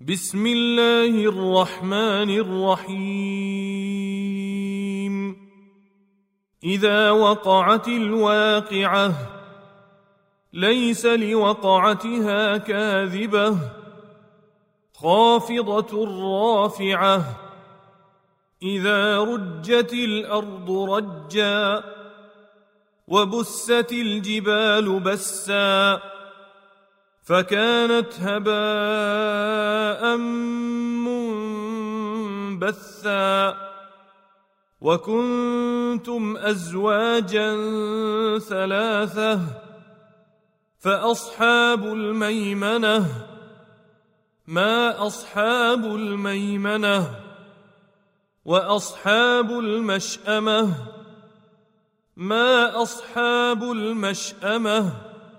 بسم الله الرحمن الرحيم. إذا وقعت الواقعة ليس لوقعتها كاذبة خافضة رافعة إذا رجت الأرض رجا وبست الجبال بسا فكانت هباء منبثا وكنتم أزواجا ثلاثة فأصحاب الميمنة ما أصحاب الميمنة وأصحاب المشأمة ما أصحاب المشأمة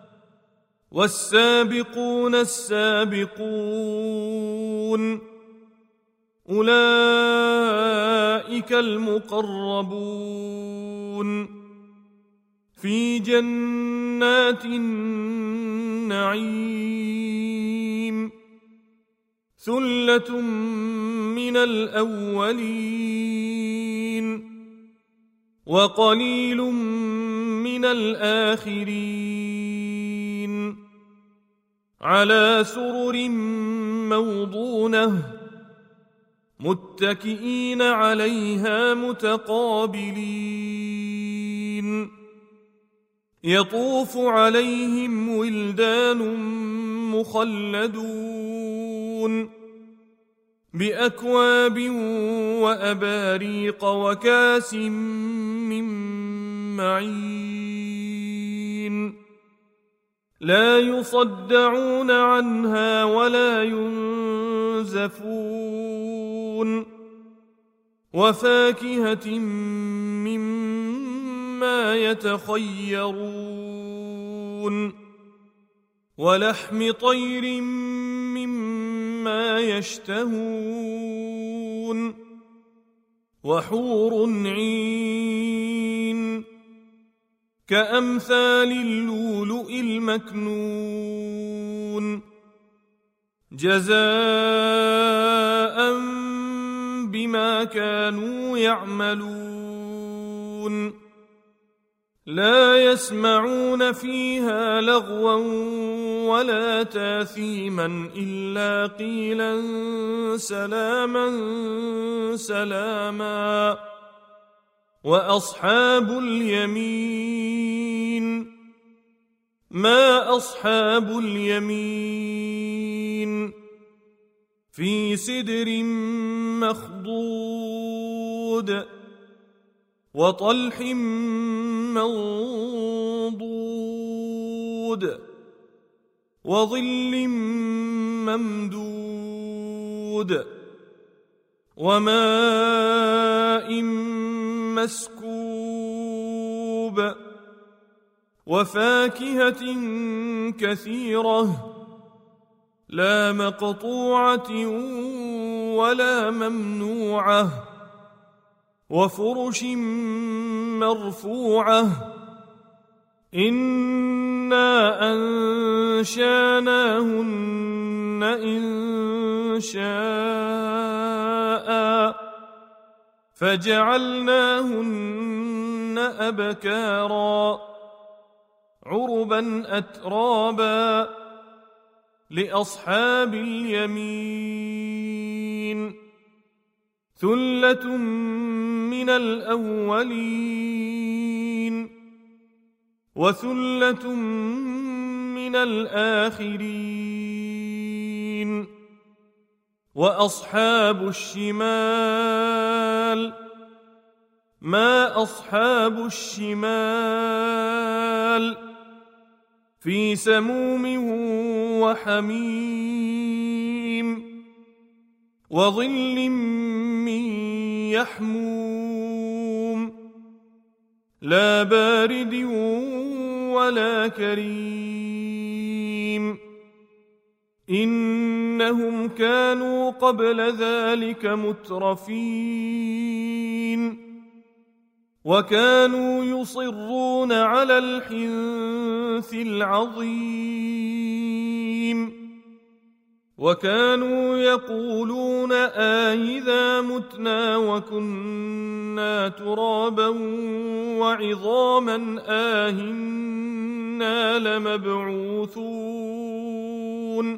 والسابقون السابقون أولئك المقربون في جنات النعيم ثلة من الأولين وقليل من الآخرين على سرر موضونة متكئين عليها متقابلين يطوف عليهم ولدان مخلدون بأكواب وأباريق وكاس من معين لا يصدعون عنها ولا ينزفون وفاكهة مما يتخيرون ولحم طير مما يشتهون وحور عين كأمثال اللؤلؤ المكنون جزاء بما كانوا يعملون لا يسمعون فيها لغوا ولا تاثيما إلا قيلا سلاما سلاما وأصحاب اليمين ما أصحاب اليمين في سدر مخضود وطلح منضود وظل ممدود وماء مسكوب وفاكهة كثيرة لا مقطوعة ولا ممنوعة وفرش مرفوعة إنا أنشاناهن إنشاء فجعلناهن أبكارا عربا أترابا لأصحاب اليمين ثلة من الأولين وثلة من الآخرين وأصحاب الشمال ما أصحاب الشمال في سموم وحميم وظل من يحموم لا بارد ولا كريم إنهم كانوا قبل ذلك مترفين وكانوا يصرون على الحنث العظيم وكانوا يقولون أإذا متنا وكنا ترابا وعظاما أإنا لمبعوثون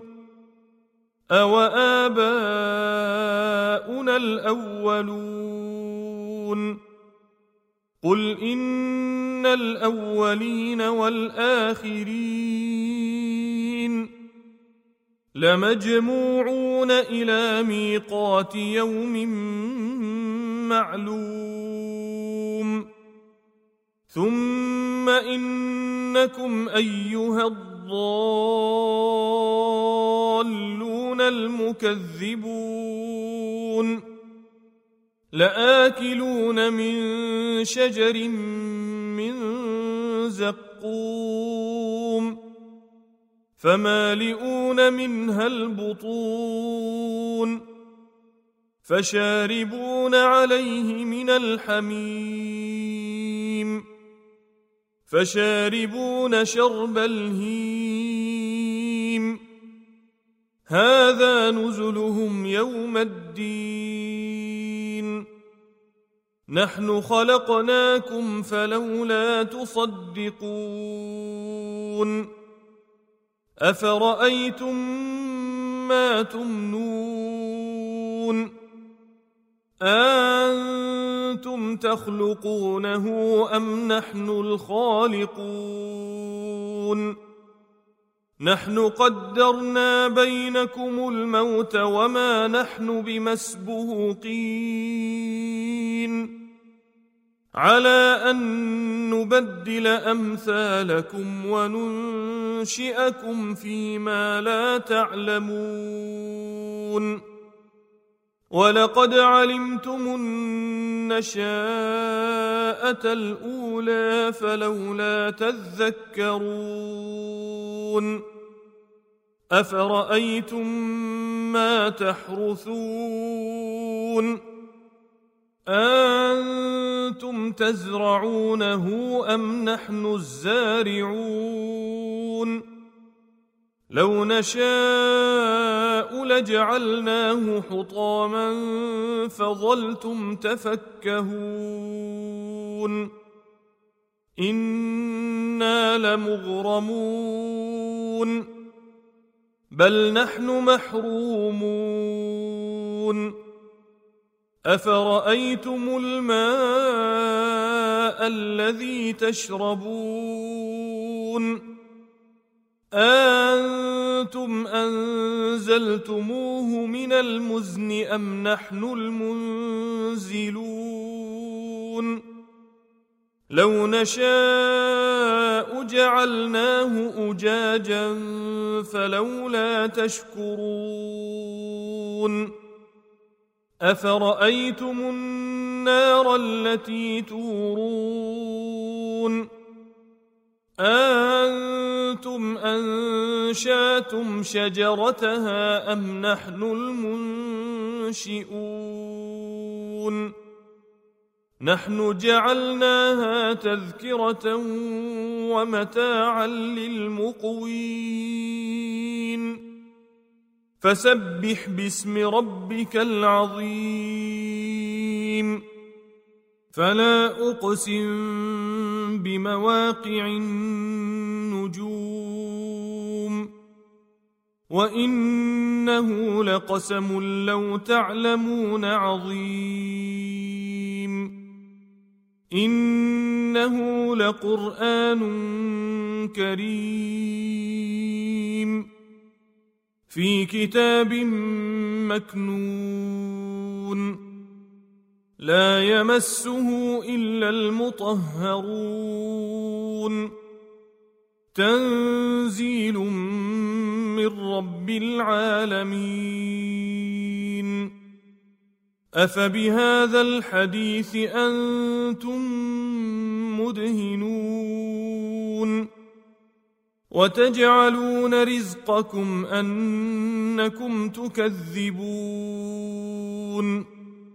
أوآباؤنا الأولون قل إن الأولين والآخرين لمجموعون إلى ميقات يوم معلوم ثم إنكم أيها الضالون المكذبون لآكلون من شجر من زقوم فمالئون منها البطون فشاربون عليه من الحميم فشاربون شرب الهيم هذا نزلهم يوم الدين نحن خلقناكم فلولا تصدقون أفرأيتم ما تمنون أنتم تخلقونه أم نحن الخالقون نحن قدرنا بينكم الموت وما نحن بمسبوقين على أن نبدل أمثالكم وننشئكم فيما لا تعلمون ولقد علمتم النشاءة الأولى فلولا تذكرون أفرأيتم ما تحرثون أنتم تزرعونه أم نحن الزارعون لو نشاء لجعلناه حطاما فظلتم تفكهون إنا لمغرمون بل نحن محرومون أفرأيتم الماء الذي تشربون أنتم أنزلتموه من المزن أم نحن المنزلون لو نشاء جعلناه أجاجا فلولا تشكرون أفرأيتم النار التي تورون أنتم أنشأتم شجرتها أم نحن المنشئون نحن جعلناها تذكرة ومتاعا للمقوين فسبح باسم ربك العظيم فلا أقسم بمواقع النجوم وإنه لقسم لو تعلمون عظيم إنه لقرآن كريم في كتاب مكنون لا يمسه إلا المطهرون تنزيل من رب العالمين أفبهذا الحديث أنتم مدهنون وتجعلون رزقكم أنكم تكذبون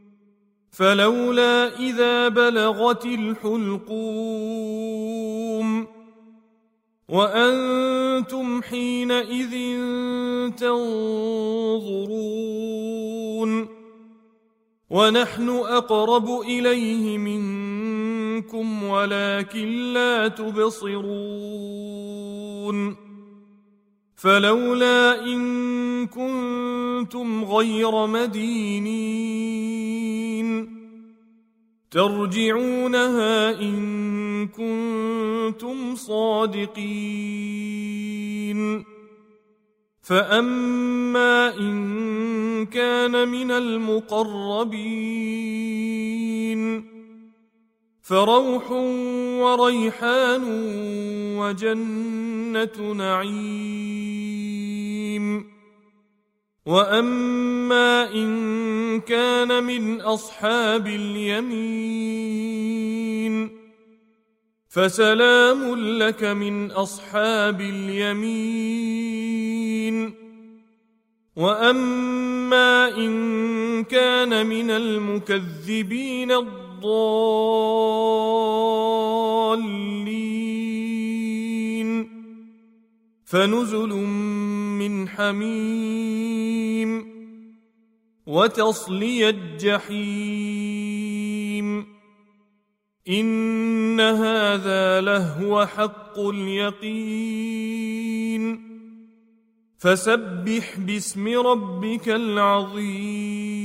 فلولا إذا بلغت الحلقوم وأنتم حينئذ تنظرون ونحن أقرب إليه منكم ولكن لا تبصرون فلولا إن كنتم غير مدينين ترجعونها إن كنتم صادقين فأما إن كان من المقربين فروح وريحان وجنة نعيم وأما إن كان من أصحاب اليمين فسلام لك من أصحاب اليمين وأما إن كان من المكذبين الضالين فنزل من حميم وتصلية جحيم إن هذا لهو حق اليقين فسبح باسم ربك العظيم